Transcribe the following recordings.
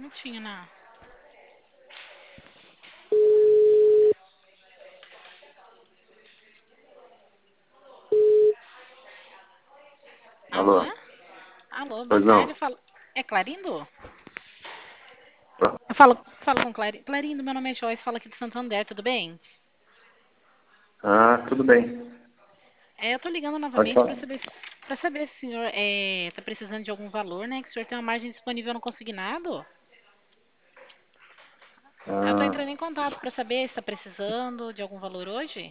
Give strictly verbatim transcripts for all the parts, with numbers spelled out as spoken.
minutinho, né? Alô? Alô? Alô, boa Pois tarde. não. Eu falo... É Clarindo? Eu falo, falo com Clarindo. Clarindo, meu nome é Joyce, falo aqui de Santander, tudo bem? Ah, tudo bem. É, eu tô ligando Pode novamente para falar. saber, para saber se o senhor é, tá precisando de algum valor, né? Que o senhor tem uma margem disponível no consignado. Eu tô Ah, entrando em contato para saber se está precisando de algum valor hoje.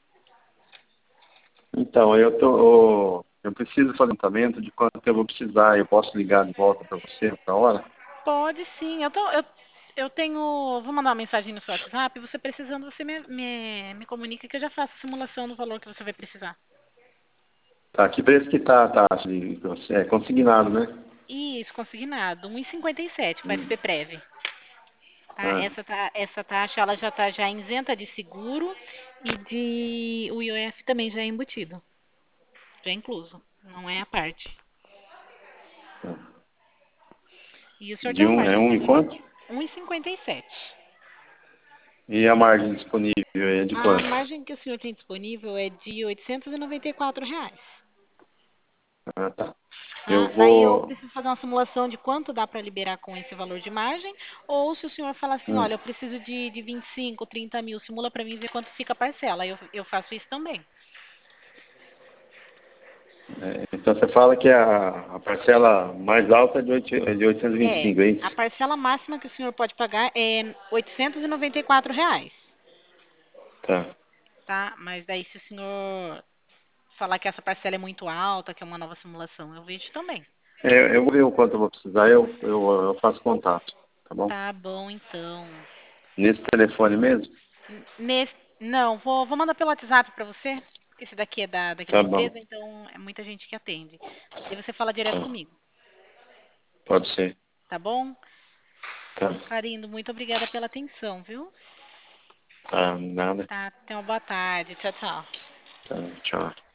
então, eu tô. Eu preciso fazer um levantamento de quanto eu vou precisar. Eu posso ligar de volta para você outra hora? Pode sim. Eu, tô, eu, eu tenho. Vou mandar uma mensagem no seu WhatsApp. Você precisando, você me, me, me comunica que eu já faço a simulação do valor que você vai precisar. Tá, que preço que tá a taxa de você? É consignado, né? Isso, consignado. um e cinquenta e sete com Hum. S P Prev. Tá? Ah, Essa, tá, essa taxa ela já está já isenta de seguro e de o I O F também já é embutido. Já é incluso. Não é a parte. tá. E o senhor tem De uma um, é margem um e disponível? quanto? um e cinquenta e sete. E a margem disponível é de A quanto? margem que o senhor tem disponível é de oitocentos e noventa e quatro reais. Ah, tá. Eu Tá? Daí eu vou. preciso fazer uma simulação de quanto dá para liberar com esse valor de margem, ou se o senhor falar assim, Hum. olha, eu preciso de, de vinte e cinco, trinta mil, simula para mim ver quanto fica a parcela. Eu, eu faço isso também. É, então você fala que a, a parcela mais alta é de, oito, é de oitocentos e vinte e É, cinco, é a isso? parcela máxima que o senhor pode pagar é oitocentos e noventa e quatro reais, Tá. tá? Mas daí se o senhor falar que essa parcela é muito alta, que é uma nova simulação, eu vejo também. É, eu vou ver o quanto eu vou precisar, eu, eu, eu faço contato, tá bom? Tá bom, então. Nesse telefone mesmo? N- Nesse, não, vou, vou mandar pelo WhatsApp para você. Esse daqui é da, daqui da Tá bom. empresa, então é muita gente que atende. Aí você fala direto Tá. comigo, Pode ser. tá bom? Tá. Clarindo, muito obrigada pela atenção, viu? Tá, nada. Tá, tenha uma boa tarde. Tchau, tchau. Tá, tchau.